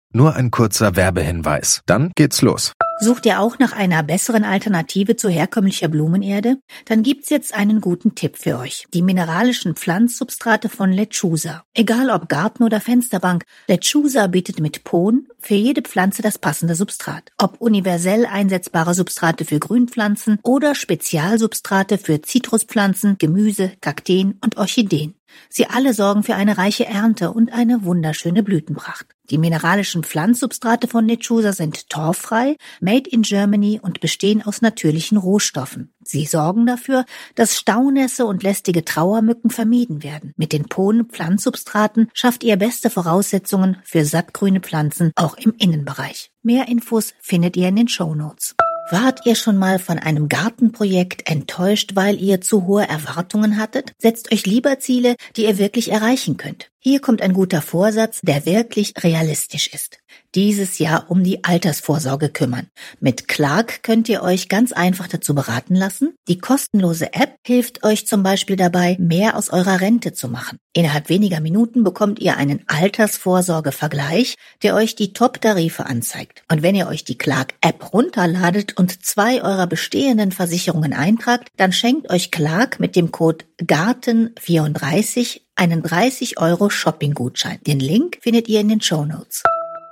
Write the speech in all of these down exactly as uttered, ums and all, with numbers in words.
Nur ein kurzer Werbehinweis. Dann geht's los. Sucht ihr auch nach einer besseren Alternative zu herkömmlicher Blumenerde? Dann gibt's jetzt einen guten Tipp für euch. Die mineralischen Pflanzsubstrate von Lechusa. Egal ob Garten oder Fensterbank, Lechusa bietet mit Pohn für jede Pflanze das passende Substrat. Ob universell einsetzbare Substrate für Grünpflanzen oder Spezialsubstrate für Zitruspflanzen, Gemüse, Kakteen und Orchideen. Sie alle sorgen für eine reiche Ernte und eine wunderschöne Blütenpracht. Die mineralischen Pflanzsubstrate von Lechusa sind torffrei, made in Germany und bestehen aus natürlichen Rohstoffen. Sie sorgen dafür, dass Staunässe und lästige Trauermücken vermieden werden. Mit den Pohn-Pflanzsubstraten schafft ihr beste Voraussetzungen für sattgrüne Pflanzen, auch im Innenbereich. Mehr Infos findet ihr in den Shownotes. Wart ihr schon mal von einem Gartenprojekt enttäuscht, weil ihr zu hohe Erwartungen hattet? Setzt euch lieber Ziele, die ihr wirklich erreichen könnt. Hier kommt ein guter Vorsatz, der wirklich realistisch ist. Dieses Jahr um die Altersvorsorge kümmern. Mit Clark könnt ihr euch ganz einfach dazu beraten lassen. Die kostenlose App hilft euch zum Beispiel dabei, mehr aus eurer Rente zu machen. Innerhalb weniger Minuten bekommt ihr einen Altersvorsorge-Vergleich, der euch die Top-Tarife anzeigt. Und wenn ihr euch die Clark-App runterladet und zwei eurer bestehenden Versicherungen eintragt, dann schenkt euch Clark mit dem Code Garten vierunddreißig einen dreißig Euro Shopping-Gutschein. Den Link findet ihr in den Shownotes.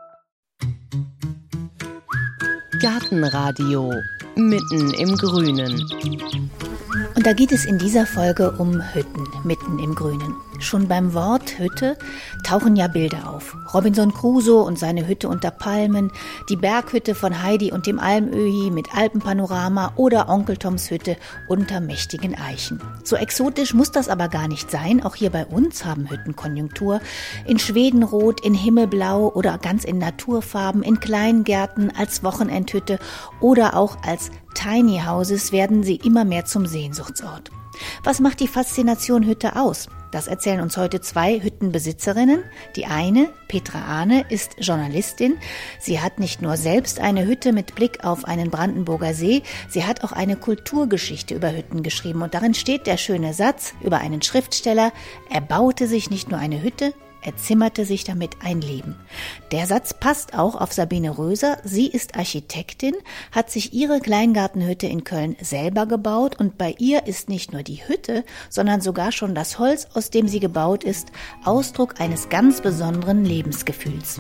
Gartenradio mitten im Grünen. Und da geht es in dieser Folge um Hütten mitten im Grünen. Schon beim Wort Hütte tauchen ja Bilder auf. Robinson Crusoe und seine Hütte unter Palmen, die Berghütte von Heidi und dem Almöhi mit Alpenpanorama oder Onkel Toms Hütte unter mächtigen Eichen. So exotisch muss das aber gar nicht sein. Auch hier bei uns haben Hütten Konjunktur. In Schwedenrot, in Himmelblau oder ganz in Naturfarben, in Kleingärten, als Wochenendhütte oder auch als Tiny Houses werden sie immer mehr zum Sehnsuchtsort. Was macht die Faszination Hütte aus? Das erzählen uns heute zwei Hüttenbesitzerinnen. Die eine, Petra Ahne, ist Journalistin. Sie hat nicht nur selbst eine Hütte mit Blick auf einen Brandenburger See, sie hat auch eine Kulturgeschichte über Hütten geschrieben. Und darin steht der schöne Satz über einen Schriftsteller: Er baute sich nicht nur eine Hütte, er zimmerte sich damit ein Leben. Der Satz passt auch auf Sabine Röser. Sie ist Architektin, hat sich ihre Kleingartenhütte in Köln selber gebaut und bei ihr ist nicht nur die Hütte, sondern sogar schon das Holz, aus dem sie gebaut ist, Ausdruck eines ganz besonderen Lebensgefühls.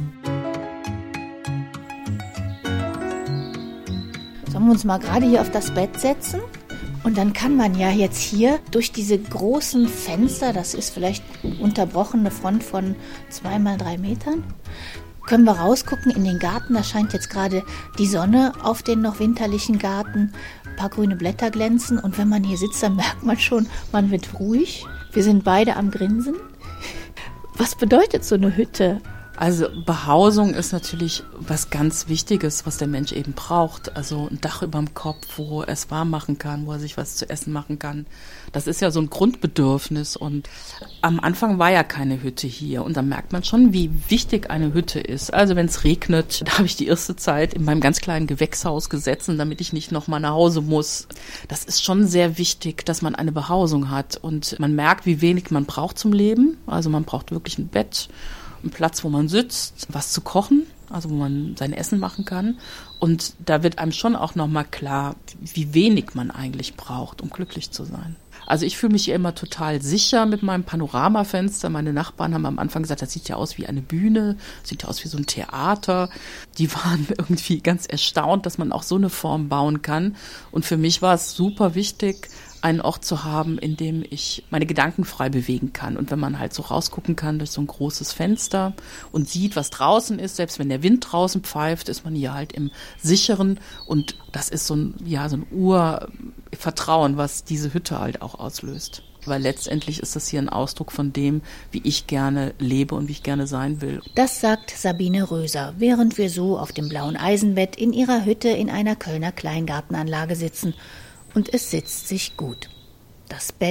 Sollen wir uns mal gerade hier auf das Bett setzen? Und dann kann man ja jetzt hier durch diese großen Fenster, das ist vielleicht eine unterbrochene Front von zwei mal drei Metern, können wir rausgucken in den Garten. Da scheint jetzt gerade die Sonne auf den noch winterlichen Garten. Ein paar grüne Blätter glänzen. Und wenn man hier sitzt, dann merkt man schon, man wird ruhig. Wir sind beide am Grinsen. Was bedeutet so eine Hütte? Also Behausung ist natürlich was ganz Wichtiges, was der Mensch eben braucht. Also ein Dach über dem Kopf, wo er es warm machen kann, wo er sich was zu essen machen kann. Das ist ja so ein Grundbedürfnis. Und am Anfang war ja keine Hütte hier. Und dann merkt man schon, wie wichtig eine Hütte ist. Also wenn es regnet, da habe ich die erste Zeit in meinem ganz kleinen Gewächshaus gesessen, damit ich nicht nochmal nach Hause muss. Das ist schon sehr wichtig, dass man eine Behausung hat. Und man merkt, wie wenig man braucht zum Leben. Also man braucht wirklich ein Bett, einen Platz, wo man sitzt, was zu kochen, also wo man sein Essen machen kann. Und da wird einem schon auch nochmal klar, wie wenig man eigentlich braucht, um glücklich zu sein. Also ich fühle mich hier immer total sicher mit meinem Panoramafenster. Meine Nachbarn haben am Anfang gesagt, das sieht ja aus wie eine Bühne, sieht ja aus wie so ein Theater. Die waren irgendwie ganz erstaunt, dass man auch so eine Form bauen kann. Und für mich war es super wichtig, einen Ort zu haben, in dem ich meine Gedanken frei bewegen kann. Und wenn man halt so rausgucken kann durch so ein großes Fenster und sieht, was draußen ist, selbst wenn der Wind draußen pfeift, ist man hier halt im Sicheren. Und das ist so ein, ja, so ein Urvertrauen, was diese Hütte halt auch auslöst. Weil letztendlich ist das hier ein Ausdruck von dem, wie ich gerne lebe und wie ich gerne sein will. Das sagt Sabine Röser, während wir so auf dem blauen Eisenbett in ihrer Hütte in einer Kölner Kleingartenanlage sitzen. Und es sitzt sich gut. Das Bett,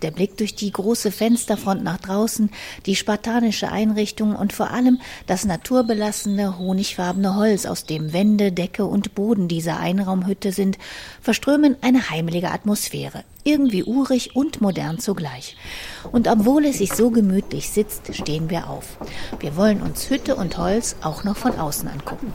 Der Blick durch die große Fensterfront nach draußen, die spartanische Einrichtung und vor allem das naturbelassene, honigfarbene Holz, aus dem Wände, Decke und Boden dieser Einraumhütte sind, verströmen eine heimelige Atmosphäre. Irgendwie urig und modern zugleich. Und obwohl es sich so gemütlich sitzt, stehen wir auf. Wir wollen uns Hütte und Holz auch noch von außen angucken.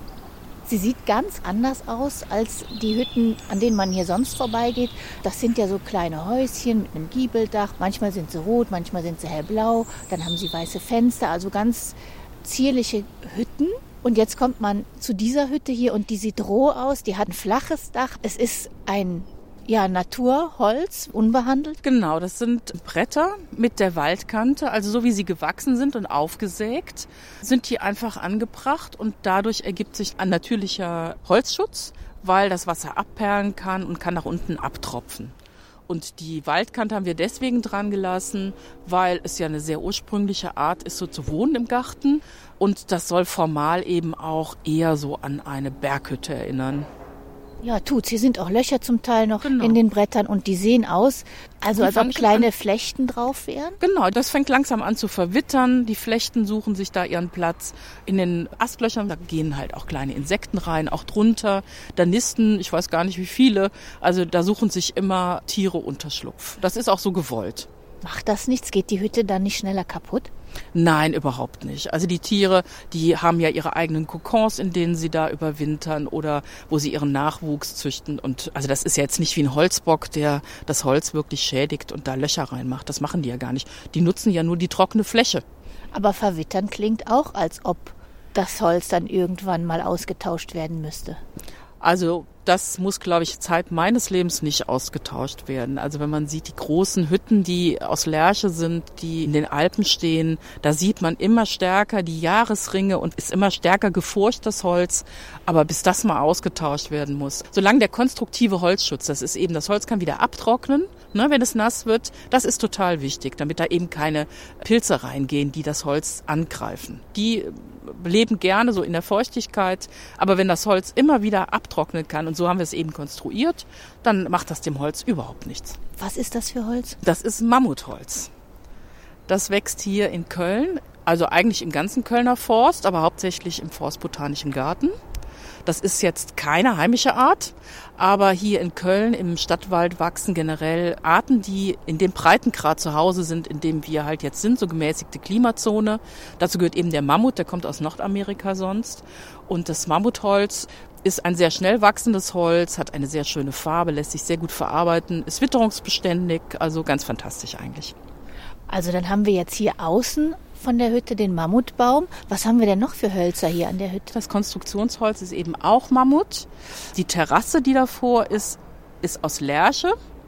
Sie sieht ganz anders aus als die Hütten, an denen man hier sonst vorbeigeht. Das sind ja so kleine Häuschen mit einem Giebeldach. Manchmal sind sie rot, manchmal sind sie hellblau. Dann haben sie weiße Fenster, also ganz zierliche Hütten. Und jetzt kommt man zu dieser Hütte hier und die sieht roh aus. Die hat ein flaches Dach. Es ist ein Ja, Naturholz, unbehandelt. Genau, das sind Bretter mit der Waldkante, also so wie sie gewachsen sind und aufgesägt, sind die einfach angebracht und dadurch ergibt sich ein natürlicher Holzschutz, weil das Wasser abperlen kann und kann nach unten abtropfen. Und die Waldkante haben wir deswegen dran gelassen, weil es ja eine sehr ursprüngliche Art ist, so zu wohnen im Garten. Und das soll formal eben auch eher so an eine Berghütte erinnern. Ja, tut's. Hier sind auch Löcher zum Teil noch genau. in den Brettern und die sehen aus, also die als ob kleine an. Flechten drauf wären. Genau, das fängt langsam an zu verwittern. Die Flechten suchen sich da ihren Platz. In den Astlöchern, da gehen halt auch kleine Insekten rein, auch drunter. Da nisten, ich weiß gar nicht wie viele, also da suchen sich immer Tiere Unterschlupf. Das ist auch so gewollt. Macht das nichts? Geht die Hütte dann nicht schneller kaputt? Nein, überhaupt nicht. Also die Tiere, die haben ja ihre eigenen Kokons, in denen sie da überwintern oder wo sie ihren Nachwuchs züchten. Und also das ist ja jetzt nicht wie ein Holzbock, der das Holz wirklich schädigt und da Löcher reinmacht. Das machen die ja gar nicht. Die nutzen ja nur die trockene Fläche. Aber verwittern klingt auch, als ob das Holz dann irgendwann mal ausgetauscht werden müsste. Also das muss, glaube ich, Zeit meines Lebens nicht ausgetauscht werden. Also wenn man sieht, die großen Hütten, die aus Lärche sind, die in den Alpen stehen, da sieht man immer stärker die Jahresringe und ist immer stärker gefurcht, das Holz. Aber bis das mal ausgetauscht werden muss. Solange der konstruktive Holzschutz, das ist eben, das Holz kann wieder abtrocknen, ne, wenn es nass wird. Das ist total wichtig, damit da eben keine Pilze reingehen, die das Holz angreifen. Die leben gerne so in der Feuchtigkeit, aber wenn das Holz immer wieder abtrocknen kann, und so haben wir es eben konstruiert, dann macht das dem Holz überhaupt nichts. Was ist das für Holz? Das ist Mammutholz. Das wächst hier in Köln, also eigentlich im ganzen Kölner Forst, aber hauptsächlich im Forstbotanischen Garten. Das ist jetzt keine heimische Art, aber hier in Köln im Stadtwald wachsen generell Arten, die in dem Breitengrad zu Hause sind, in dem wir halt jetzt sind, so gemäßigte Klimazone. Dazu gehört eben der Mammut, der kommt aus Nordamerika sonst. Und das Mammutholz ist ein sehr schnell wachsendes Holz, hat eine sehr schöne Farbe, lässt sich sehr gut verarbeiten, ist witterungsbeständig, also ganz fantastisch eigentlich. Also dann haben wir jetzt hier außen von der Hütte den Mammutbaum. Was haben wir denn noch für Hölzer hier an der Hütte? Das Konstruktionsholz ist eben auch Mammut. Die Terrasse, die davor ist, ist aus Lärche.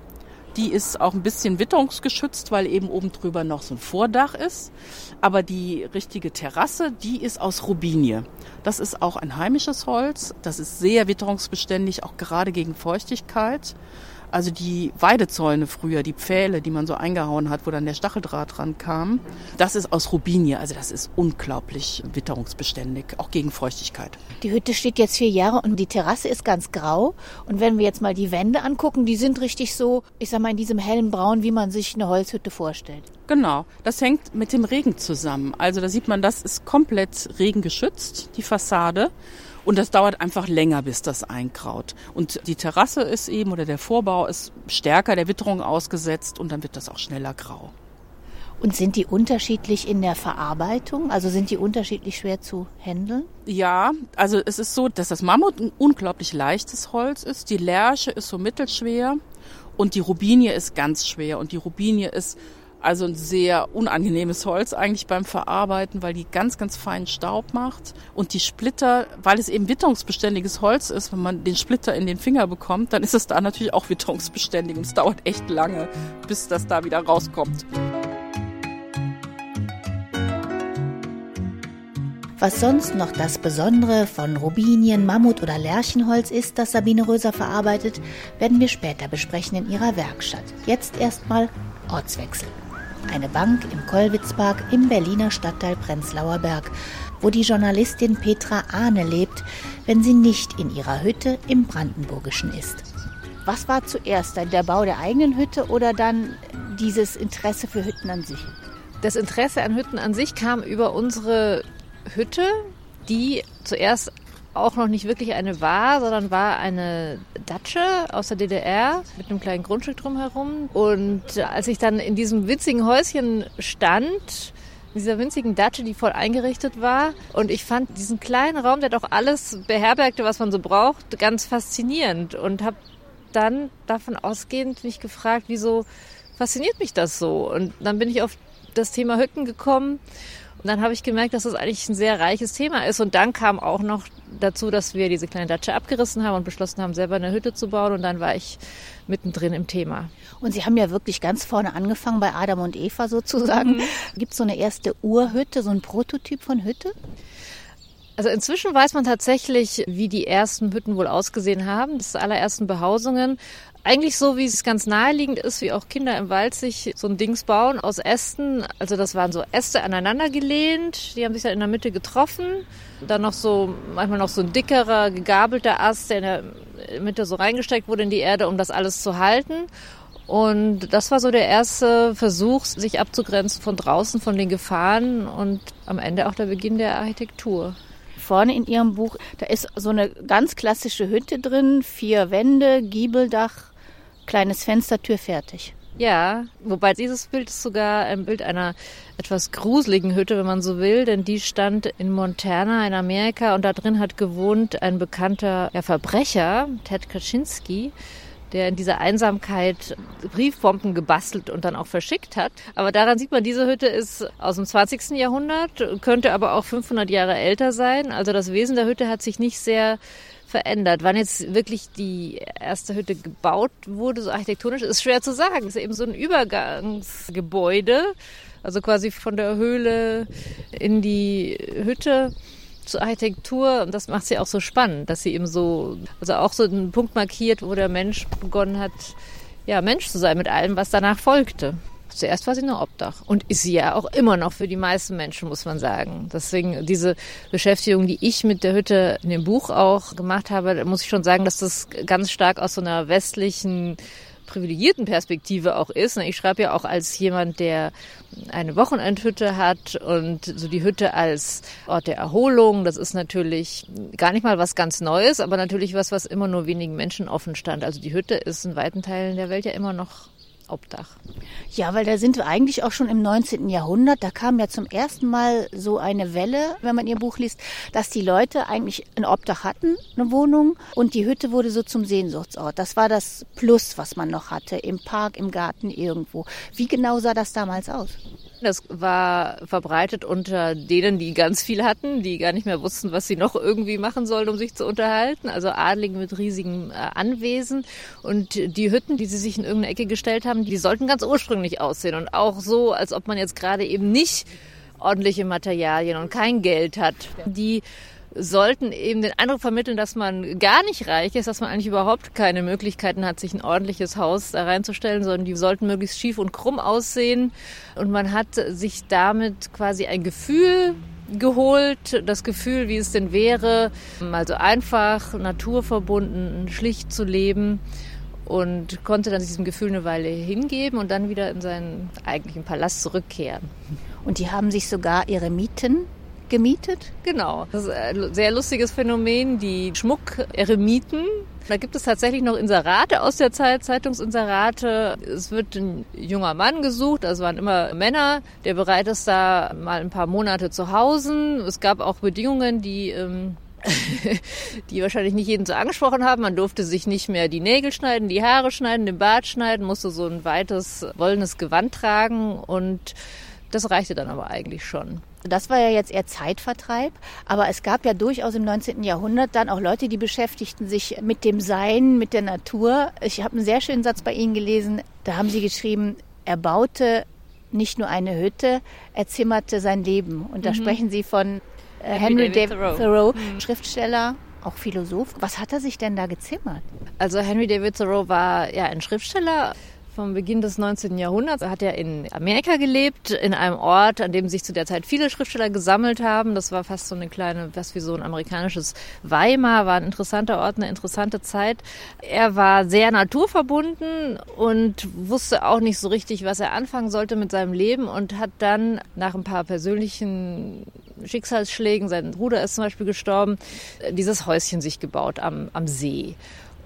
Die ist auch ein bisschen witterungsgeschützt, weil eben oben drüber noch so ein Vordach ist. Aber die richtige Terrasse, die ist aus Robinie. Das ist auch ein heimisches Holz. Das ist sehr witterungsbeständig, auch gerade gegen Feuchtigkeit. Also die Weidezäune früher, die Pfähle, die man so eingehauen hat, wo dann der Stacheldraht dran kam, das ist aus Robinie. Also das ist unglaublich witterungsbeständig, auch gegen Feuchtigkeit. Die Hütte steht jetzt vier Jahre und die Terrasse ist ganz grau. Und wenn wir jetzt mal die Wände angucken, die sind richtig so, ich sag mal, in diesem hellen Braun, wie man sich eine Holzhütte vorstellt. Genau, das hängt mit dem Regen zusammen. Also da sieht man, das ist komplett regengeschützt, die Fassade. Und das dauert einfach länger, bis das einkraut. Und die Terrasse ist eben, oder der Vorbau ist stärker der Witterung ausgesetzt und dann wird das auch schneller grau. Und sind die unterschiedlich in der Verarbeitung? Also sind die unterschiedlich schwer zu handeln? Ja, also es ist so, dass das Mammut ein unglaublich leichtes Holz ist. Die Lärche ist so mittelschwer und die Robinie ist ganz schwer. Und die Robinie ist also ein sehr unangenehmes Holz eigentlich beim Verarbeiten, weil die ganz, ganz feinen Staub macht. Und die Splitter, weil es eben witterungsbeständiges Holz ist, wenn man den Splitter in den Finger bekommt, dann ist es da natürlich auch witterungsbeständig. Und es dauert echt lange, bis das da wieder rauskommt. Was sonst noch das Besondere von Robinien, Mammut oder Lärchenholz ist, das Sabine Röser verarbeitet, werden wir später besprechen in ihrer Werkstatt. Jetzt erstmal Ortswechsel. Eine Bank im Kollwitzpark im Berliner Stadtteil Prenzlauer Berg, wo die Journalistin Petra Ahne lebt, wenn sie nicht in ihrer Hütte im Brandenburgischen ist. Was war zuerst, der Bau der eigenen Hütte oder dann dieses Interesse für Hütten an sich? Das Interesse an Hütten an sich kam über unsere Hütte, die zuerst auch noch nicht wirklich eine war, sondern war eine Datsche aus der D D R mit einem kleinen Grundstück drumherum. Und als ich dann in diesem winzigen Häuschen stand, in dieser winzigen Datsche, die voll eingerichtet war, und ich fand diesen kleinen Raum, der doch alles beherbergte, was man so braucht, ganz faszinierend und habe dann davon ausgehend mich gefragt, wieso fasziniert mich das so? Und dann bin ich auf das Thema Hütten gekommen. Und dann habe ich gemerkt, dass das eigentlich ein sehr reiches Thema ist. Und dann kam auch noch dazu, dass wir diese kleine Datsche abgerissen haben und beschlossen haben, selber eine Hütte zu bauen. Und dann war ich mittendrin im Thema. Und Sie haben ja wirklich ganz vorne angefangen, bei Adam und Eva sozusagen. Mhm. Gibt es so eine erste Urhütte, so ein Prototyp von Hütte? Also inzwischen weiß man tatsächlich, wie die ersten Hütten wohl ausgesehen haben. Das allerersten Behausungen. Eigentlich so, wie es ganz naheliegend ist, wie auch Kinder im Wald sich so ein Dings bauen aus Ästen. Also das waren so Äste aneinander gelehnt, die haben sich dann in der Mitte getroffen. Dann noch so, manchmal noch so ein dickerer, gegabelter Ast, der in der Mitte so reingesteckt wurde in die Erde, um das alles zu halten. Und das war so der erste Versuch, sich abzugrenzen von draußen, von den Gefahren und am Ende auch der Beginn der Architektur. Vorne in Ihrem Buch, da ist so eine ganz klassische Hütte drin, vier Wände, Giebeldach, kleines Fenster, Tür, fertig. Ja, wobei dieses Bild ist sogar ein Bild einer etwas gruseligen Hütte, wenn man so will, denn die stand in Montana in Amerika und da drin hat gewohnt ein bekannter ja, Verbrecher, Ted Kaczynski, der in dieser Einsamkeit Briefbomben gebastelt und dann auch verschickt hat. Aber daran sieht man, diese Hütte ist aus dem zwanzigsten Jahrhundert, könnte aber auch fünfhundert Jahre älter sein. Also das Wesen der Hütte hat sich nicht sehr verändert. Wann jetzt wirklich die erste Hütte gebaut wurde, so architektonisch, ist schwer zu sagen. Es ist eben so ein Übergangsgebäude, also quasi von der Höhle in die Hütte zur Architektur, und das macht sie auch so spannend, dass sie eben so, also auch so einen Punkt markiert, wo der Mensch begonnen hat, ja, Mensch zu sein mit allem, was danach folgte. Zuerst war sie nur Obdach und ist sie ja auch immer noch für die meisten Menschen, muss man sagen. Deswegen diese Beschäftigung, die ich mit der Hütte in dem Buch auch gemacht habe, da muss ich schon sagen, dass das ganz stark aus so einer westlichen privilegierten Perspektive auch ist. Ich schreibe ja auch als jemand, der eine Wochenendhütte hat und so die Hütte als Ort der Erholung. Das ist natürlich gar nicht mal was ganz Neues, aber natürlich was, was immer nur wenigen Menschen offen stand. Also die Hütte ist in weiten Teilen der Welt ja immer noch Obdach. Ja, weil da sind wir eigentlich auch schon im neunzehnten Jahrhundert. Da kam ja zum ersten Mal so eine Welle, wenn man ihr Buch liest, dass die Leute eigentlich ein Obdach hatten, eine Wohnung, und die Hütte wurde so zum Sehnsuchtsort. Das war das Plus, was man noch hatte, im Park, im Garten, irgendwo. Wie genau sah das damals aus? Das war verbreitet unter denen, die ganz viel hatten, die gar nicht mehr wussten, was sie noch irgendwie machen sollen, um sich zu unterhalten. Also Adligen mit riesigen äh, Anwesen. Und die Hütten, die sie sich in irgendeine Ecke gestellt haben, die sollten ganz ursprünglich aussehen. Und auch so, als ob man jetzt gerade eben nicht ordentliche Materialien und kein Geld hat. Die sollten eben den Eindruck vermitteln, dass man gar nicht reich ist, dass man eigentlich überhaupt keine Möglichkeiten hat, sich ein ordentliches Haus da reinzustellen, sondern die sollten möglichst schief und krumm aussehen. Und man hat sich damit quasi ein Gefühl geholt, das Gefühl, wie es denn wäre, mal so einfach, naturverbunden, schlicht zu leben, und konnte dann diesem Gefühl eine Weile hingeben und dann wieder in seinen eigentlichen Palast zurückkehren. Und die haben sich sogar Eremiten gemietet? Genau. Das ist ein sehr lustiges Phänomen, die Schmuck-Eremiten. Da gibt es tatsächlich noch Inserate aus der Zeit, Zeitungsinserate. Es wird ein junger Mann gesucht, also waren immer Männer, der bereit ist, da mal ein paar Monate zu hausen. Es gab auch Bedingungen, die ähm, die wahrscheinlich nicht jeden so angesprochen haben. Man durfte sich nicht mehr die Nägel schneiden, die Haare schneiden, den Bart schneiden, musste so ein weites, wollenes Gewand tragen, und das reichte dann aber eigentlich schon. Das war ja jetzt eher Zeitvertreib, aber es gab ja durchaus im neunzehnten Jahrhundert dann auch Leute, die beschäftigten sich mit dem Sein, mit der Natur. Ich habe einen sehr schönen Satz bei Ihnen gelesen, da haben Sie geschrieben, er baute nicht nur eine Hütte, er zimmerte sein Leben. Und da mhm. sprechen Sie von äh, Henry, Henry David, David Thoreau, Thoreau mhm. Schriftsteller, auch Philosoph. Was hat er sich denn da gezimmert? Also Henry David Thoreau war ja ein Schriftsteller, vom Beginn des neunzehnten Jahrhunderts. Er hat ja in Amerika gelebt, in einem Ort, an dem sich zu der Zeit viele Schriftsteller gesammelt haben. Das war fast so eine kleine, fast wie so ein amerikanisches Weimar, war ein interessanter Ort, eine interessante Zeit. Er war sehr naturverbunden und wusste auch nicht so richtig, was er anfangen sollte mit seinem Leben und hat dann nach ein paar persönlichen Schicksalsschlägen, sein Bruder ist zum Beispiel gestorben, dieses Häuschen sich gebaut am, am See.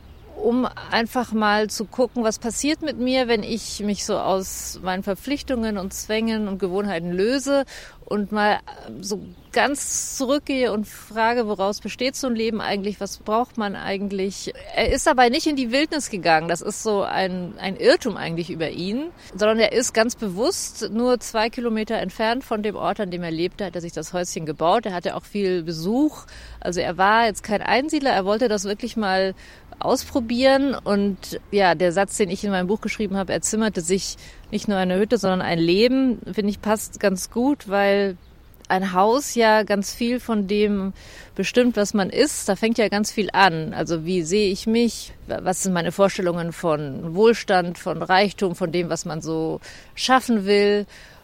Um einfach mal zu gucken, was passiert mit mir, wenn ich mich so aus meinen Verpflichtungen und Zwängen und Gewohnheiten löse und mal so ganz zurückgehe und frage, woraus besteht so ein Leben eigentlich, was braucht man eigentlich. Er ist dabei nicht in die Wildnis gegangen, das ist so ein, ein Irrtum eigentlich über ihn, sondern er ist ganz bewusst nur zwei Kilometer entfernt von dem Ort, an dem er lebte, hat er sich das Häuschen gebaut. Er hatte auch viel Besuch, also er war jetzt kein Einsiedler, er wollte das wirklich mal ausprobieren und ja, der Satz, den ich in meinem Buch geschrieben habe, er zimmerte sich nicht nur eine Hütte, sondern ein Leben, finde ich, passt ganz gut, weil ein Haus ja ganz viel von dem bestimmt, was man ist. Da fängt ja ganz viel an. Also wie sehe ich mich? Was sind meine Vorstellungen von Wohlstand, von Reichtum, von dem, was man so schaffen will?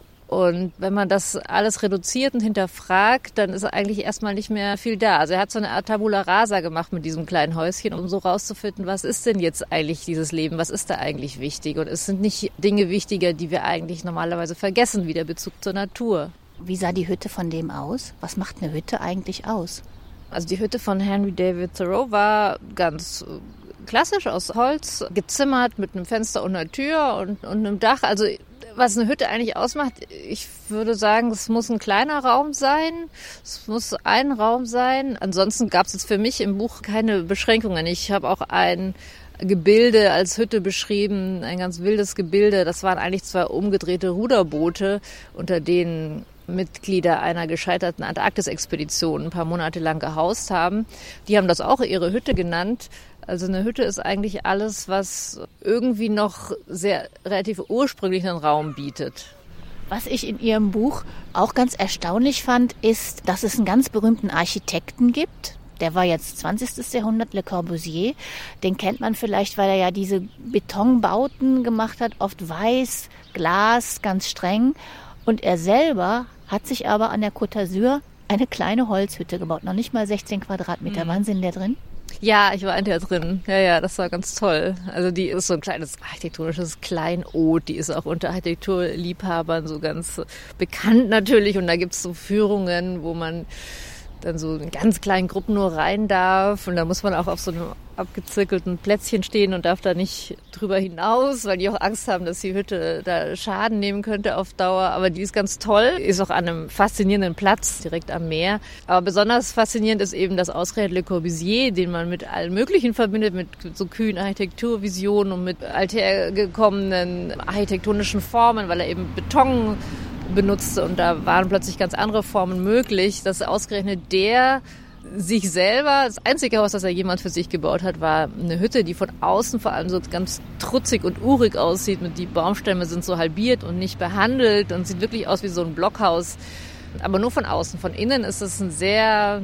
Und wenn man das alles reduziert und hinterfragt, dann ist eigentlich erstmal nicht mehr viel da. Also er hat so eine Art Tabula Rasa gemacht mit diesem kleinen Häuschen, um so rauszufinden, was ist denn jetzt eigentlich dieses Leben, was ist da eigentlich wichtig? Und es sind nicht Dinge wichtiger, die wir eigentlich normalerweise vergessen, wie der Bezug zur Natur. Wie sah die Hütte von dem aus? Was macht eine Hütte eigentlich aus? Also die Hütte von Henry David Thoreau war ganz klassisch aus Holz, gezimmert mit einem Fenster und einer Tür und, und einem Dach. Also was eine Hütte eigentlich ausmacht, ich würde sagen, es muss ein kleiner Raum sein, es muss ein Raum sein. Ansonsten gab es jetzt für mich im Buch keine Beschränkungen. Ich habe auch ein Gebilde als Hütte beschrieben, ein ganz wildes Gebilde. Das waren eigentlich zwei umgedrehte Ruderboote, unter denen Mitglieder einer gescheiterten Antarktis-Expedition ein paar Monate lang gehaust haben. Die haben das auch ihre Hütte genannt. Also eine Hütte ist eigentlich alles, was irgendwie noch sehr relativ ursprünglichen Raum bietet. Was ich in Ihrem Buch auch ganz erstaunlich fand, ist, dass es einen ganz berühmten Architekten gibt. Der war jetzt zwanzigsten Jahrhundert, Le Corbusier. Den kennt man vielleicht, weil er ja diese Betonbauten gemacht hat, oft weiß, Glas, ganz streng. Und er selber hat sich aber an der Côte d'Azur eine kleine Holzhütte gebaut, noch nicht mal sechzehn Quadratmeter. Mhm. Wann sind der drin? Ja, ich war in der drin. Ja, ja, das war ganz toll. Also die ist so ein kleines architektonisches Kleinod. Die ist auch unter Architekturliebhabern so ganz bekannt natürlich. Und da gibt's so Führungen, wo man dann so in ganz kleinen Gruppen nur rein darf. Und da muss man auch auf so einem abgezirkelten Plätzchen stehen und darf da nicht drüber hinaus, weil die auch Angst haben, dass die Hütte da Schaden nehmen könnte auf Dauer. Aber die ist ganz toll, ist auch an einem faszinierenden Platz direkt am Meer. Aber besonders faszinierend ist eben das ausgerechnet Le Corbusier, den man mit allen Möglichen verbindet, mit so kühnen Architekturvisionen und mit althergekommenen architektonischen Formen, weil er eben Beton benutzte und da waren plötzlich ganz andere Formen möglich, dass ausgerechnet der sich selber, das einzige Haus, das er jemals für sich gebaut hat, war eine Hütte, die von außen vor allem so ganz trutzig und urig aussieht. Die Baumstämme sind so halbiert und nicht behandelt und sieht wirklich aus wie so ein Blockhaus, aber nur von außen. Von innen ist es ein sehr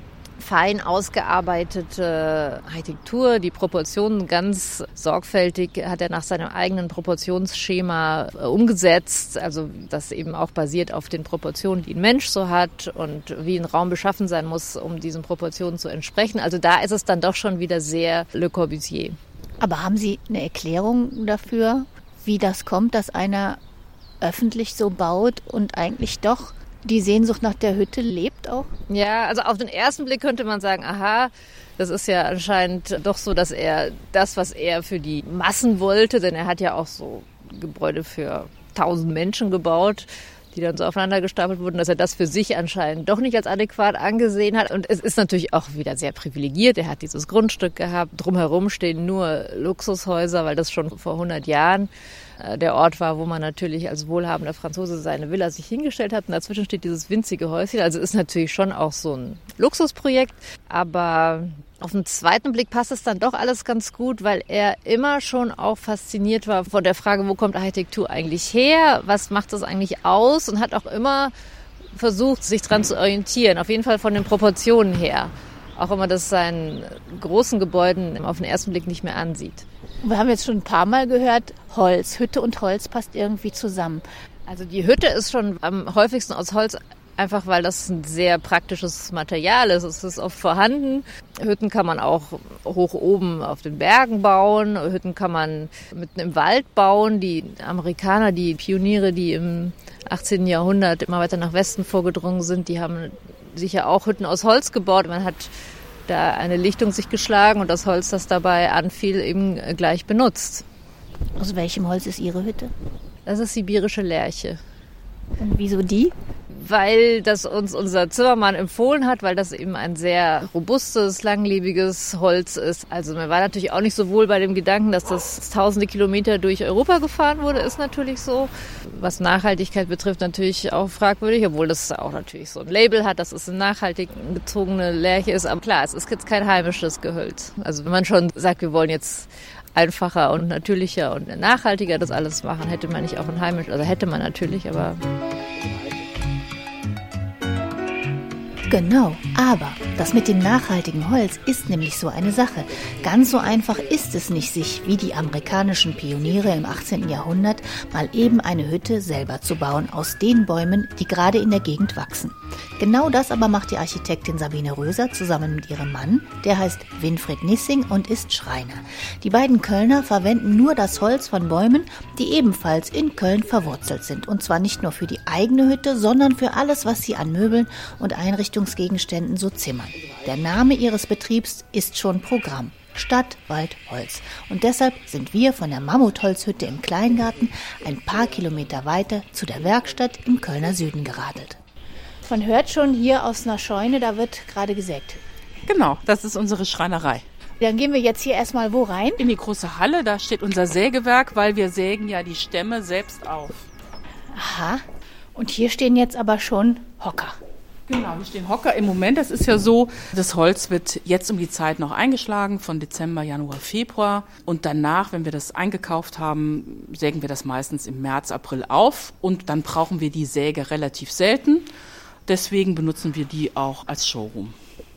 fein ausgearbeitete Architektur. Die Proportionen ganz sorgfältig hat er nach seinem eigenen Proportionsschema umgesetzt, also das eben auch basiert auf den Proportionen, die ein Mensch so hat und wie ein Raum beschaffen sein muss, um diesen Proportionen zu entsprechen. Also da ist es dann doch schon wieder sehr Le Corbusier. Aber haben Sie eine Erklärung dafür, wie das kommt, dass einer öffentlich so baut und eigentlich doch die Sehnsucht nach der Hütte lebt auch? Ja, also auf den ersten Blick könnte man sagen, aha, das ist ja anscheinend doch so, dass er das, was er für die Massen wollte, denn er hat ja auch so Gebäude für tausend Menschen gebaut, die dann so aufeinander gestapelt wurden, dass er das für sich anscheinend doch nicht als adäquat angesehen hat. Und es ist natürlich auch wieder sehr privilegiert. Er hat dieses Grundstück gehabt. Drumherum stehen nur Luxushäuser, weil das schon vor hundert Jahren der Ort war, wo man natürlich als wohlhabender Franzose seine Villa sich hingestellt hat. Und dazwischen steht dieses winzige Häuschen. Also ist natürlich schon auch so ein Luxusprojekt. Aber auf den zweiten Blick passt es dann doch alles ganz gut, weil er immer schon auch fasziniert war von der Frage, wo kommt Architektur eigentlich her? Was macht das eigentlich aus? Und hat auch immer versucht, sich dran zu orientieren. Auf jeden Fall von den Proportionen her. Auch wenn man das seinen großen Gebäuden auf den ersten Blick nicht mehr ansieht. Wir haben jetzt schon ein paar Mal gehört, Holz, Hütte und Holz passt irgendwie zusammen. Also die Hütte ist schon am häufigsten aus Holz, einfach weil das ein sehr praktisches Material ist. Es ist oft vorhanden. Hütten kann man auch hoch oben auf den Bergen bauen. Hütten kann man mitten im Wald bauen. Die Amerikaner, die Pioniere, die im achtzehnten Jahrhundert immer weiter nach Westen vorgedrungen sind, die haben sicher auch Hütten aus Holz gebaut. Man hat da eine Lichtung sich geschlagen und das Holz, das dabei anfiel, eben gleich benutzt. Aus welchem Holz ist Ihre Hütte? Das ist sibirische Lärche. Und wieso die? Weil das uns unser Zimmermann empfohlen hat, weil das eben ein sehr robustes, langlebiges Holz ist. Also mir war natürlich auch nicht so wohl bei dem Gedanken, dass das tausende Kilometer durch Europa gefahren wurde, ist natürlich so. Was Nachhaltigkeit betrifft, natürlich auch fragwürdig, obwohl das auch natürlich so ein Label hat, dass es eine nachhaltig gezogene Lärche ist. Aber klar, es ist jetzt kein heimisches Gehölz. Also wenn man schon sagt, wir wollen jetzt einfacher und natürlicher und nachhaltiger das alles machen, hätte man nicht auch ein heimisch, also hätte man natürlich, aber... Genau, aber das mit dem nachhaltigen Holz ist nämlich so eine Sache. Ganz so einfach ist es nicht, sich wie die amerikanischen Pioniere im achtzehnten Jahrhundert mal eben eine Hütte selber zu bauen aus den Bäumen, die gerade in der Gegend wachsen. Genau das aber macht die Architektin Sabine Röser zusammen mit ihrem Mann, der heißt Winfried Nissing und ist Schreiner. Die beiden Kölner verwenden nur das Holz von Bäumen, die ebenfalls in Köln verwurzelt sind. Und zwar nicht nur für die eigene Hütte, sondern für alles, was sie an Möbeln und Einrichtungsgegenständen so zimmern. Der Name ihres Betriebs ist schon Programm. Stadt, Wald, Holz. Und deshalb sind wir von der Mammutholzhütte im Kleingarten ein paar Kilometer weiter zu der Werkstatt im Kölner Süden geradelt. Man hört schon hier aus einer Scheune, da wird gerade gesägt. Genau, das ist unsere Schreinerei. Dann gehen wir jetzt hier erstmal wo rein? In die große Halle, da steht unser Sägewerk, weil wir sägen ja die Stämme selbst auf. Aha, und hier stehen jetzt aber schon Hocker. Genau, hier stehen Hocker. Im Moment, das ist ja so, das Holz wird jetzt um die Zeit noch eingeschlagen, von Dezember, Januar, Februar. Und danach, wenn wir das eingekauft haben, sägen wir das meistens im März, April auf. Und dann brauchen wir die Säge relativ selten. Deswegen benutzen wir die auch als Showroom.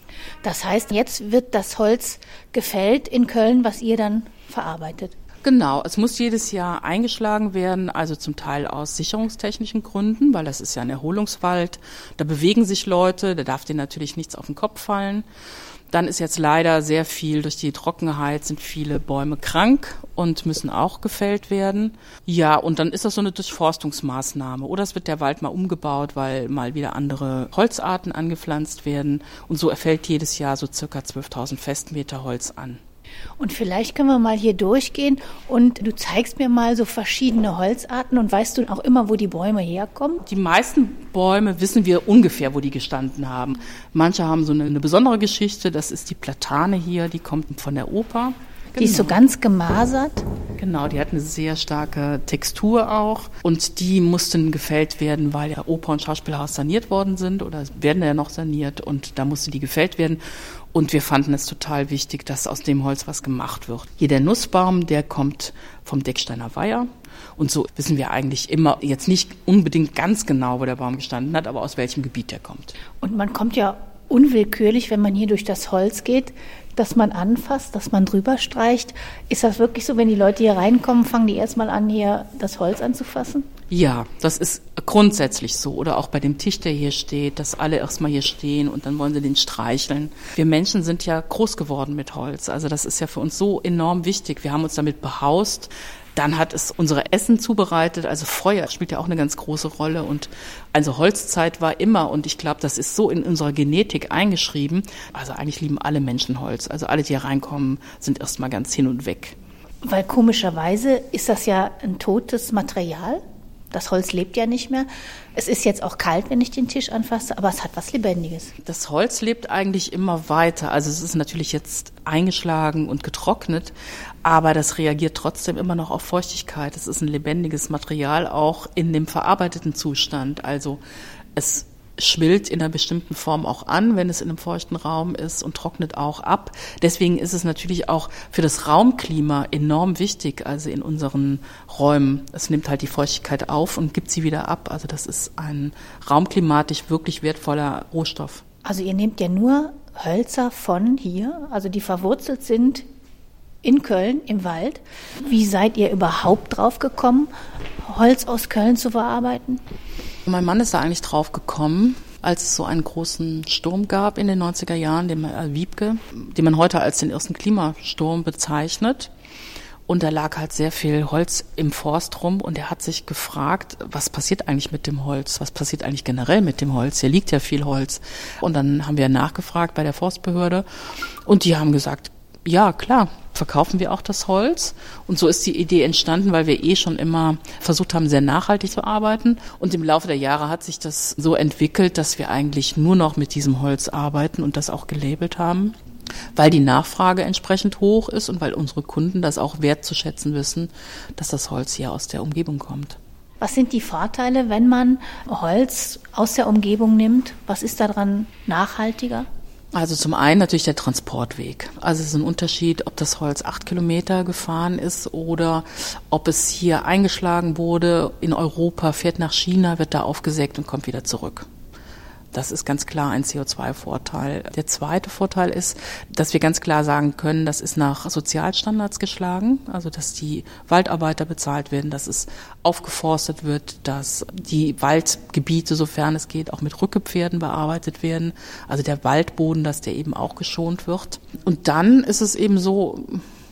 Das heißt, jetzt wird das Holz gefällt in Köln, was ihr dann verarbeitet? Genau, es muss jedes Jahr eingeschlagen werden, also zum Teil aus sicherungstechnischen Gründen, weil das ist ja ein Erholungswald. Da bewegen sich Leute, da darf denen natürlich nichts auf den Kopf fallen. Dann ist jetzt leider sehr viel, durch die Trockenheit sind viele Bäume krank und müssen auch gefällt werden. Ja, und dann ist das so eine Durchforstungsmaßnahme. Oder es wird der Wald mal umgebaut, weil mal wieder andere Holzarten angepflanzt werden. Und so erfällt jedes Jahr so circa zwölftausend Festmeter Holz an. Und vielleicht können wir mal hier durchgehen und du zeigst mir mal so verschiedene Holzarten und weißt du auch immer, wo die Bäume herkommen? Die meisten Bäume wissen wir ungefähr, wo die gestanden haben. Manche haben so eine, eine besondere Geschichte, das ist die Platane hier, die kommt von der Oper. Genau. Die ist so ganz gemasert. Genau, die hat eine sehr starke Textur auch und die mussten gefällt werden, weil ja Oper- und Schauspielhaus saniert worden sind oder werden ja noch saniert und da musste die gefällt werden. Und wir fanden es total wichtig, dass aus dem Holz was gemacht wird. Hier der Nussbaum, der kommt vom Decksteiner Weiher. Und so wissen wir eigentlich immer, jetzt nicht unbedingt ganz genau, wo der Baum gestanden hat, aber aus welchem Gebiet der kommt. Und man kommt ja unwillkürlich, wenn man hier durch das Holz geht, dass man anfasst, dass man drüber streicht. Ist das wirklich so, wenn die Leute hier reinkommen, fangen die erstmal an, hier das Holz anzufassen? Ja, das ist grundsätzlich so. Oder auch bei dem Tisch, der hier steht, dass alle erstmal hier stehen und dann wollen sie den streicheln. Wir Menschen sind ja groß geworden mit Holz. Also das ist ja für uns so enorm wichtig. Wir haben uns damit behaust. Dann hat es unsere Essen zubereitet, also Feuer spielt ja auch eine ganz große Rolle und also Holzzeit war immer und ich glaube, das ist so in unserer Genetik eingeschrieben. Also eigentlich lieben alle Menschen Holz, also alle, die hier reinkommen, sind erstmal ganz hin und weg. Weil komischerweise ist das ja ein totes Material. Das Holz lebt ja nicht mehr. Es ist jetzt auch kalt, wenn ich den Tisch anfasse, aber es hat was Lebendiges. Das Holz lebt eigentlich immer weiter. Also es ist natürlich jetzt eingeschlagen und getrocknet, aber das reagiert trotzdem immer noch auf Feuchtigkeit. Es ist ein lebendiges Material, auch in dem verarbeiteten Zustand. Also es schwillt in einer bestimmten Form auch an, wenn es in einem feuchten Raum ist und trocknet auch ab. Deswegen ist es natürlich auch für das Raumklima enorm wichtig, also in unseren Räumen. Es nimmt halt die Feuchtigkeit auf und gibt sie wieder ab. Also das ist ein raumklimatisch wirklich wertvoller Rohstoff. Also ihr nehmt ja nur Hölzer von hier, also die verwurzelt sind in Köln im Wald. Wie seid ihr überhaupt drauf gekommen, Holz aus Köln zu verarbeiten? Mein Mann ist da eigentlich drauf gekommen, als es so einen großen Sturm gab in den neunziger Jahren, den man, Wiebke, den man heute als den ersten Klimasturm bezeichnet. Und da lag halt sehr viel Holz im Forst rum und er hat sich gefragt, was passiert eigentlich mit dem Holz? Was passiert eigentlich generell mit dem Holz? Hier liegt ja viel Holz. Und dann haben wir nachgefragt bei der Forstbehörde und die haben gesagt, ja klar, verkaufen wir auch das Holz. Und so ist die Idee entstanden, weil wir eh schon immer versucht haben, sehr nachhaltig zu arbeiten. Und im Laufe der Jahre hat sich das so entwickelt, dass wir eigentlich nur noch mit diesem Holz arbeiten und das auch gelabelt haben, weil die Nachfrage entsprechend hoch ist und weil unsere Kunden das auch wertzuschätzen wissen, dass das Holz hier aus der Umgebung kommt. Was sind die Vorteile, wenn man Holz aus der Umgebung nimmt? Was ist daran nachhaltiger? Also zum einen natürlich der Transportweg. Also es ist ein Unterschied, ob das Holz acht Kilometer gefahren ist oder ob es hier eingeschlagen wurde in Europa, fährt nach China, wird da aufgesägt und kommt wieder zurück. Das ist ganz klar ein C O zwei Vorteil. Der zweite Vorteil ist, dass wir ganz klar sagen können, das ist nach Sozialstandards geschlagen, also dass die Waldarbeiter bezahlt werden, dass es aufgeforstet wird, dass die Waldgebiete, sofern es geht, auch mit Rückgepferden bearbeitet werden, also der Waldboden, dass der eben auch geschont wird. Und dann ist es eben so,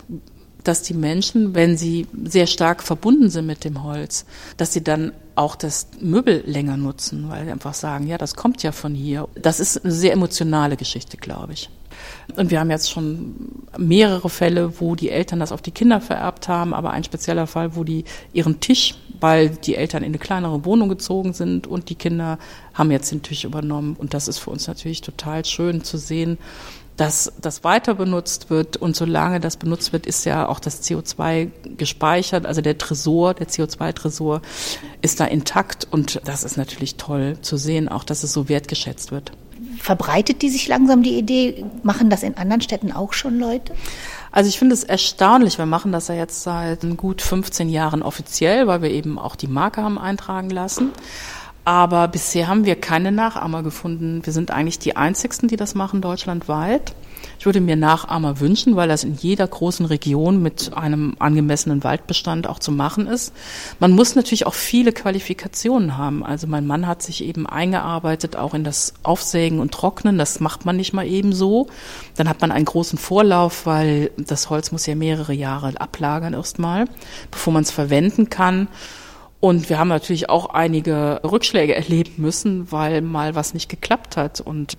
dass die Menschen, wenn sie sehr stark verbunden sind mit dem Holz, dass sie dann auch das Möbel länger nutzen, weil sie einfach sagen, ja, das kommt ja von hier. Das ist eine sehr emotionale Geschichte, glaube ich. Und wir haben jetzt schon mehrere Fälle, wo die Eltern das auf die Kinder vererbt haben, aber ein spezieller Fall, wo die ihren Tisch, weil die Eltern in eine kleinere Wohnung gezogen sind und die Kinder haben jetzt den Tisch übernommen. Und das ist für uns natürlich total schön zu sehen, dass das weiter benutzt wird und solange das benutzt wird, ist ja auch das C O zwei gespeichert, also der Tresor, der C O zwei Tresor ist da intakt und das ist natürlich toll zu sehen, auch dass es so wertgeschätzt wird. Verbreitet die sich langsam die Idee, machen das in anderen Städten auch schon Leute? Also ich finde es erstaunlich, wir machen das ja jetzt seit gut fünfzehn Jahren offiziell, weil wir eben auch die Marke haben eintragen lassen. Aber bisher haben wir keine Nachahmer gefunden. Wir sind eigentlich die einzigsten, die das machen deutschlandweit. Ich würde mir Nachahmer wünschen, weil das in jeder großen Region mit einem angemessenen Waldbestand auch zu machen ist. Man muss natürlich auch viele Qualifikationen haben. Also mein Mann hat sich eben eingearbeitet, auch in das Aufsägen und Trocknen. Das macht man nicht mal eben so. Dann hat man einen großen Vorlauf, weil das Holz muss ja mehrere Jahre ablagern erstmal, bevor man es verwenden kann. Und wir haben natürlich auch einige Rückschläge erleben müssen, weil mal was nicht geklappt hat. Und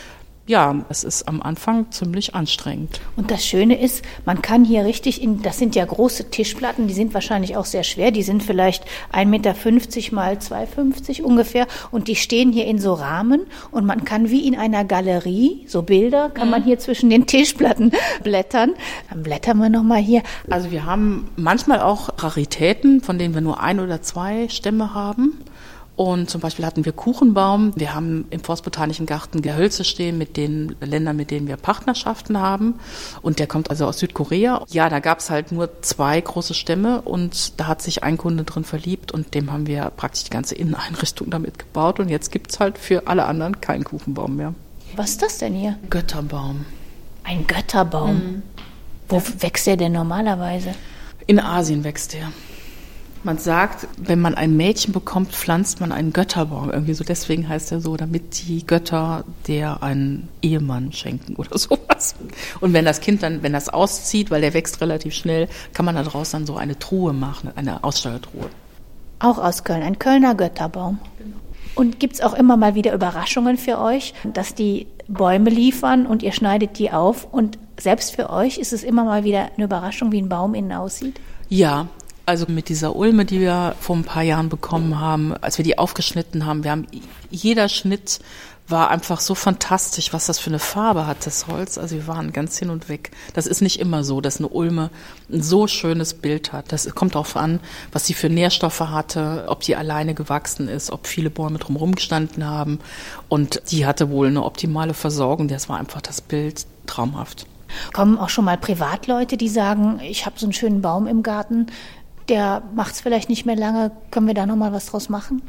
ja, es ist am Anfang ziemlich anstrengend. Und das Schöne ist, man kann hier richtig, in, das sind ja große Tischplatten, die sind wahrscheinlich auch sehr schwer, die sind vielleicht ein Meter fünfzig mal zwei Meter fünfzig ungefähr und die stehen hier in so Rahmen und man kann wie in einer Galerie, so Bilder, kann man hier zwischen den Tischplatten blättern. Dann blättern wir nochmal hier. Also wir haben manchmal auch Raritäten, von denen wir nur ein oder zwei Stämme haben. Und zum Beispiel hatten wir Kuchenbaum. Wir haben im Forstbotanischen Garten Gehölze stehen mit den Ländern, mit denen wir Partnerschaften haben. Und der kommt also aus Südkorea. Ja, da gab es halt nur zwei große Stämme und da hat sich ein Kunde drin verliebt und dem haben wir praktisch die ganze Inneneinrichtung damit gebaut. Und jetzt gibt's halt für alle anderen keinen Kuchenbaum mehr. Was ist das denn hier? Götterbaum. Ein Götterbaum? Mhm. Wo wächst der denn normalerweise? In Asien wächst der. Man sagt, wenn man ein Mädchen bekommt, pflanzt man einen Götterbaum. Irgendwie so, deswegen heißt er so, damit die Götter der einen Ehemann schenken oder sowas. Und wenn das Kind dann, wenn das auszieht, weil der wächst relativ schnell, kann man daraus dann so eine Truhe machen, eine Ausstellertruhe. Auch aus Köln, ein Kölner Götterbaum. Genau. Und gibt's auch immer mal wieder Überraschungen für euch, dass die Bäume liefern und ihr schneidet die auf und selbst für euch ist es immer mal wieder eine Überraschung, wie ein Baum innen aussieht? Ja. Also mit dieser Ulme, die wir vor ein paar Jahren bekommen haben, als wir die aufgeschnitten haben, wir haben, jeder Schnitt war einfach so fantastisch, was das für eine Farbe hat, das Holz. Also wir waren ganz hin und weg. Das ist nicht immer so, dass eine Ulme ein so schönes Bild hat. Das kommt darauf an, was sie für Nährstoffe hatte, ob die alleine gewachsen ist, ob viele Bäume drumherum gestanden haben. Und die hatte wohl eine optimale Versorgung. Das war einfach das Bild traumhaft. Kommen auch schon mal Privatleute, die sagen, ich habe so einen schönen Baum im Garten, der macht es vielleicht nicht mehr lange. Können wir da noch mal was draus machen?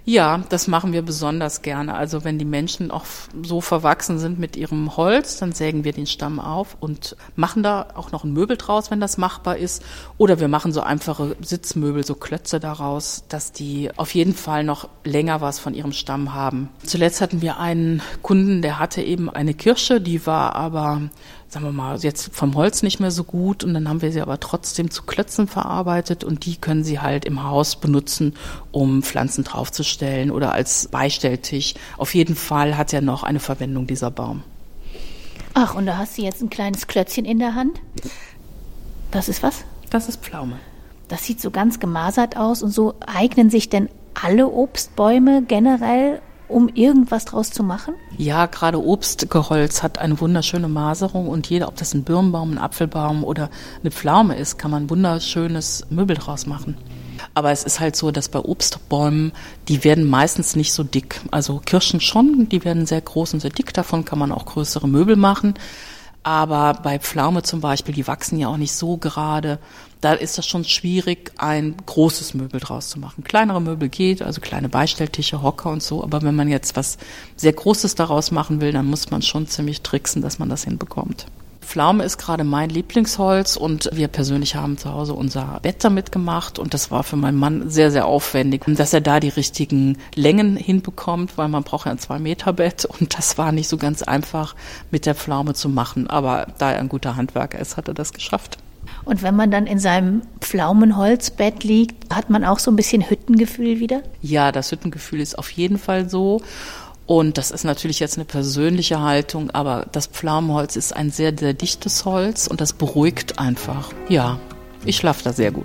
Ja, das machen wir besonders gerne. Also wenn die Menschen auch so verwachsen sind mit ihrem Holz, dann sägen wir den Stamm auf und machen da auch noch ein Möbel draus, wenn das machbar ist. Oder wir machen so einfache Sitzmöbel, so Klötze daraus, dass die auf jeden Fall noch länger was von ihrem Stamm haben. Zuletzt hatten wir einen Kunden, der hatte eben eine Kirsche, die war aber, sagen wir mal, jetzt vom Holz nicht mehr so gut, und dann haben wir sie aber trotzdem zu Klötzen verarbeitet, und die können sie halt im Haus benutzen, um Pflanzen draufzustellen oder als Beistelltisch. Auf jeden Fall hat er noch eine Verwendung, dieser Baum. Ach, und da hast du jetzt ein kleines Klötzchen in der Hand. Das ist was? Das ist Pflaume. Das sieht so ganz gemasert aus, und so eignen sich denn alle Obstbäume generell, um irgendwas draus zu machen? Ja, gerade Obstgehölz hat eine wunderschöne Maserung, und jeder, ob das ein Birnbaum, ein Apfelbaum oder eine Pflaume ist, kann man ein wunderschönes Möbel draus machen. Aber es ist halt so, dass bei Obstbäumen, die werden meistens nicht so dick. Also Kirschen schon, die werden sehr groß und sehr dick, davon kann man auch größere Möbel machen. Aber bei Pflaume zum Beispiel, die wachsen ja auch nicht so gerade. Da ist das schon schwierig, ein großes Möbel draus zu machen. Kleinere Möbel geht, also kleine Beistelltische, Hocker und so. Aber wenn man jetzt was sehr Großes daraus machen will, dann muss man schon ziemlich tricksen, dass man das hinbekommt. Pflaume ist gerade mein Lieblingsholz, und wir persönlich haben zu Hause unser Bett damit gemacht, und das war für meinen Mann sehr, sehr aufwendig, dass er da die richtigen Längen hinbekommt, weil man braucht ja ein zwei Meter Bett, und das war nicht so ganz einfach mit der Pflaume zu machen, aber da er ein guter Handwerker ist, hat er das geschafft. Und wenn man dann in seinem Pflaumenholzbett liegt, hat man auch so ein bisschen Hüttengefühl wieder? Ja, das Hüttengefühl ist auf jeden Fall so. Und das ist natürlich jetzt eine persönliche Haltung, aber das Pflaumenholz ist ein sehr, sehr dichtes Holz, und das beruhigt einfach. Ja, ich schlafe da sehr gut.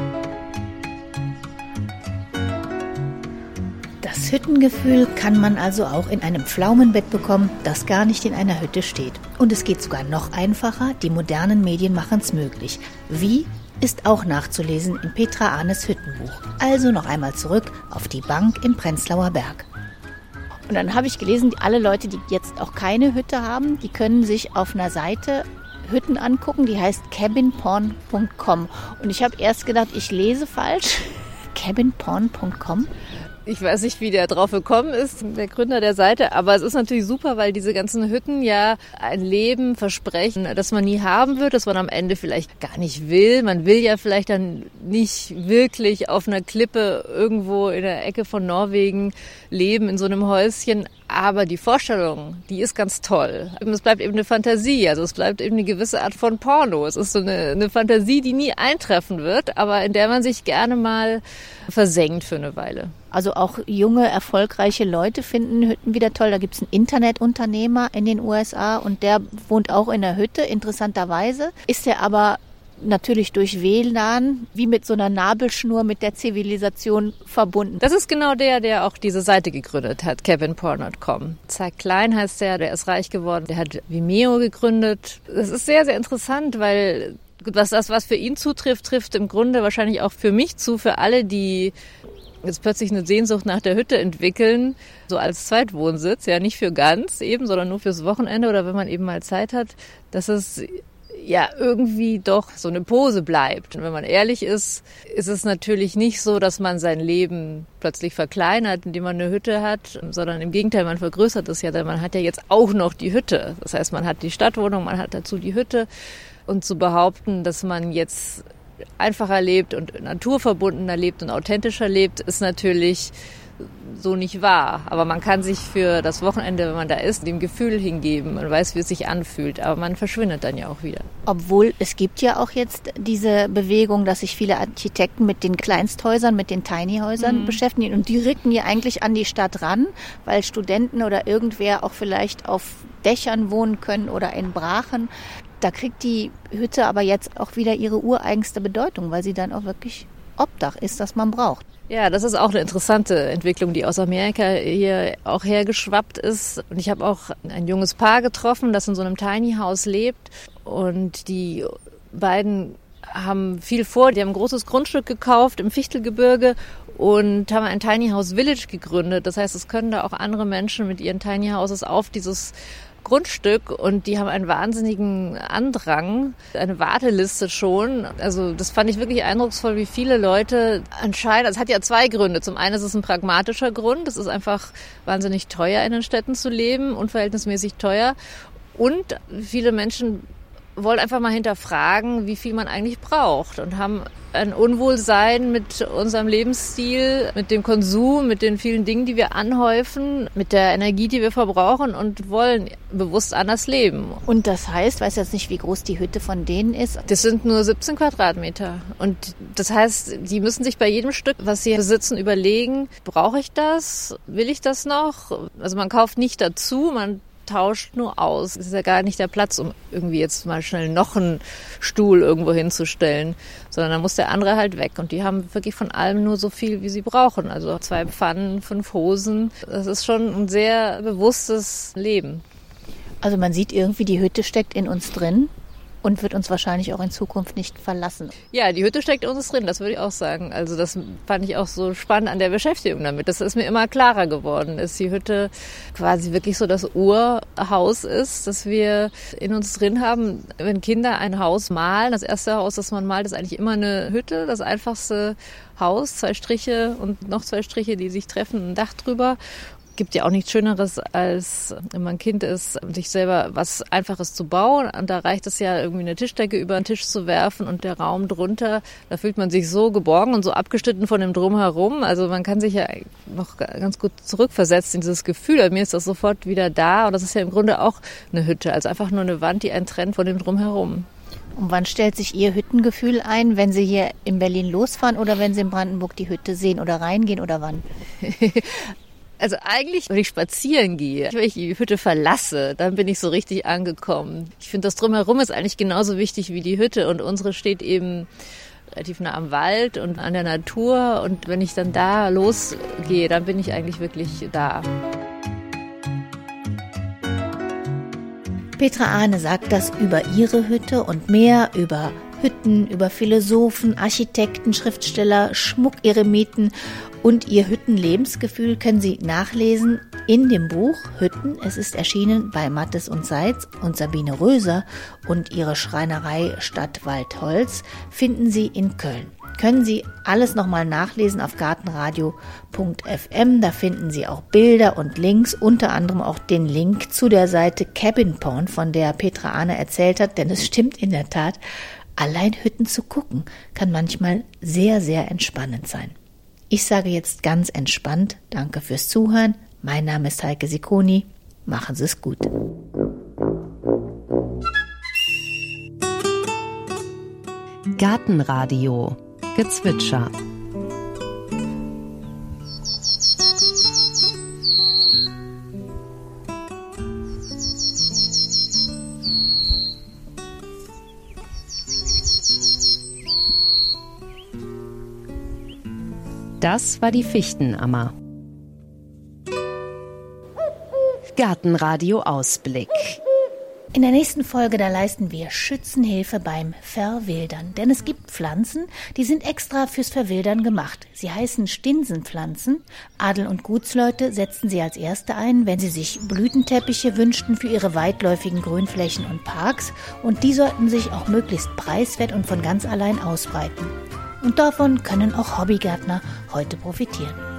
Das Hüttengefühl kann man also auch in einem Pflaumenbett bekommen, das gar nicht in einer Hütte steht. Und es geht sogar noch einfacher, die modernen Medien machen es möglich. Wie? Ist auch nachzulesen in Petra Ahnes Hüttenbuch. Also noch einmal zurück auf die Bank im Prenzlauer Berg. Und dann habe ich gelesen, alle Leute, die jetzt auch keine Hütte haben, die können sich auf einer Seite Hütten angucken, die heißt cabin porn punkt com. Und ich habe erst gedacht, ich lese falsch. cabin porn punkt com. Ich weiß nicht, wie der drauf gekommen ist, der Gründer der Seite, aber es ist natürlich super, weil diese ganzen Hütten ja ein Leben versprechen, das man nie haben wird, das man am Ende vielleicht gar nicht will. Man will ja vielleicht dann nicht wirklich auf einer Klippe irgendwo in der Ecke von Norwegen leben, in so einem Häuschen. Aber die Vorstellung, die ist ganz toll. Es bleibt eben eine Fantasie, also es bleibt eben eine gewisse Art von Porno. Es ist so eine, eine Fantasie, die nie eintreffen wird, aber in der man sich gerne mal versenkt für eine Weile. Also auch junge, erfolgreiche Leute finden Hütten wieder toll. Da gibt es einen Internetunternehmer in den U S A, und der wohnt auch in der Hütte, interessanterweise. Ist er aber natürlich durch W L A N wie mit so einer Nabelschnur mit der Zivilisation verbunden. Das ist genau der, der auch diese Seite gegründet hat, cabin porn punkt com. Zack Klein heißt der, der ist reich geworden, der hat Vimeo gegründet. Das ist sehr, sehr interessant, weil was das, was für ihn zutrifft, trifft im Grunde wahrscheinlich auch für mich zu, für alle, die jetzt plötzlich eine Sehnsucht nach der Hütte entwickeln, so als Zweitwohnsitz, ja nicht für ganz eben, sondern nur fürs Wochenende oder wenn man eben mal Zeit hat, dass es ja irgendwie doch so eine Pose bleibt. Und wenn man ehrlich ist, ist es natürlich nicht so, dass man sein Leben plötzlich verkleinert, indem man eine Hütte hat, sondern im Gegenteil, man vergrößert es ja, denn man hat ja jetzt auch noch die Hütte. Das heißt, man hat die Stadtwohnung, man hat dazu die Hütte. Und zu behaupten, dass man jetzt einfacher lebt und naturverbundener lebt und authentischer lebt, ist natürlich so nicht wahr. Aber man kann sich für das Wochenende, wenn man da ist, dem Gefühl hingeben. Man weiß, wie es sich anfühlt, aber man verschwindet dann ja auch wieder. Obwohl es gibt ja auch jetzt diese Bewegung, dass sich viele Architekten mit den Kleinsthäusern, mit den Tiny-Häusern mhm. beschäftigen. Und die rücken ja eigentlich an die Stadt ran, weil Studenten oder irgendwer auch vielleicht auf Dächern wohnen können oder in Brachen. Da kriegt die Hütte aber jetzt auch wieder ihre ureigenste Bedeutung, weil sie dann auch wirklich Obdach ist, das man braucht. Ja, das ist auch eine interessante Entwicklung, die aus Amerika hier auch hergeschwappt ist. Und ich habe auch ein junges Paar getroffen, das in so einem Tiny House lebt. Und die beiden haben viel vor. Die haben ein großes Grundstück gekauft im Fichtelgebirge und haben ein Tiny House Village gegründet. Das heißt, es können da auch andere Menschen mit ihren Tiny Houses auf dieses Grundstück und die haben einen wahnsinnigen Andrang, eine Warteliste schon. Also das fand ich wirklich eindrucksvoll, wie viele Leute anscheinend, also es hat ja zwei Gründe. Zum einen ist es ein pragmatischer Grund, es ist einfach wahnsinnig teuer in den Städten zu leben, unverhältnismäßig teuer. Und viele Menschen wollen einfach mal hinterfragen, wie viel man eigentlich braucht und haben ein Unwohlsein mit unserem Lebensstil, mit dem Konsum, mit den vielen Dingen, die wir anhäufen, mit der Energie, die wir verbrauchen und wollen bewusst anders leben. Und das heißt, weiß jetzt nicht, wie groß die Hütte von denen ist. Das sind nur siebzehn Quadratmeter. Und das heißt, die müssen sich bei jedem Stück, was sie besitzen, überlegen, brauche ich das? Will ich das noch? Also man kauft nicht dazu, man tauscht nur aus. Es ist ja gar nicht der Platz, um irgendwie jetzt mal schnell noch einen Stuhl irgendwo hinzustellen, sondern dann muss der andere halt weg. Und die haben wirklich von allem nur so viel, wie sie brauchen. Also zwei Pfannen, fünf Hosen. Das ist schon ein sehr bewusstes Leben. Also man sieht irgendwie, die Hütte steckt in uns drin und wird uns wahrscheinlich auch in Zukunft nicht verlassen. Ja, die Hütte steckt in uns drin, das würde ich auch sagen. Also das fand ich auch so spannend an der Beschäftigung damit. Das ist mir immer klarer geworden, dass die Hütte quasi wirklich so das Urhaus ist, dass wir in uns drin haben. Wenn Kinder ein Haus malen, das erste Haus, das man malt, ist eigentlich immer eine Hütte, das einfachste Haus, zwei Striche und noch zwei Striche, die sich treffen, ein Dach drüber. Gibt ja auch nichts Schöneres, als wenn man Kind ist, sich selber was Einfaches zu bauen. Und da reicht es ja, irgendwie eine Tischdecke über den Tisch zu werfen und der Raum drunter. Da fühlt man sich so geborgen und so abgeschnitten von dem Drumherum. Also man kann sich ja noch ganz gut zurückversetzen in dieses Gefühl. Bei mir ist das sofort wieder da. Und das ist ja im Grunde auch eine Hütte. Also einfach nur eine Wand, die einen trennt von dem Drumherum. Und wann stellt sich Ihr Hüttengefühl ein, wenn Sie hier in Berlin losfahren oder wenn Sie in Brandenburg die Hütte sehen oder reingehen oder wann? Also eigentlich, wenn ich spazieren gehe, wenn ich die Hütte verlasse, dann bin ich so richtig angekommen. Ich finde, das Drumherum ist eigentlich genauso wichtig wie die Hütte und unsere steht eben relativ nah am Wald und an der Natur und wenn ich dann da losgehe, dann bin ich eigentlich wirklich da. Petra Ahne sagt das über ihre Hütte und mehr über Hütten, über Philosophen, Architekten, Schriftsteller, Schmuckeremiten und ihr Hüttenlebensgefühl können Sie nachlesen in dem Buch Hütten. Es ist erschienen bei Mattes und Seitz und Sabine Röser und ihre Schreinerei Stadt Waldholz finden Sie in Köln. Können Sie alles nochmal nachlesen auf gartenradio punkt f m. Da finden Sie auch Bilder und Links, unter anderem auch den Link zu der Seite Cabin Porn, von der Petra Ahne erzählt hat, denn es stimmt in der Tat, allein Hütten zu gucken kann manchmal sehr, sehr entspannend sein. Ich sage jetzt ganz entspannt Danke fürs Zuhören. Mein Name ist Heike Sicconi. Machen Sie es gut. Gartenradio Gezwitscher. Das war die Fichtenammer. Gartenradio Ausblick. In der nächsten Folge, da leisten wir Schützenhilfe beim Verwildern. Denn es gibt Pflanzen, die sind extra fürs Verwildern gemacht. Sie heißen Stinsenpflanzen. Adel- und Gutsleute setzten sie als erste ein, wenn sie sich Blütenteppiche wünschten für ihre weitläufigen Grünflächen und Parks. Und die sollten sich auch möglichst preiswert und von ganz allein ausbreiten. Und davon können auch Hobbygärtner heute profitieren.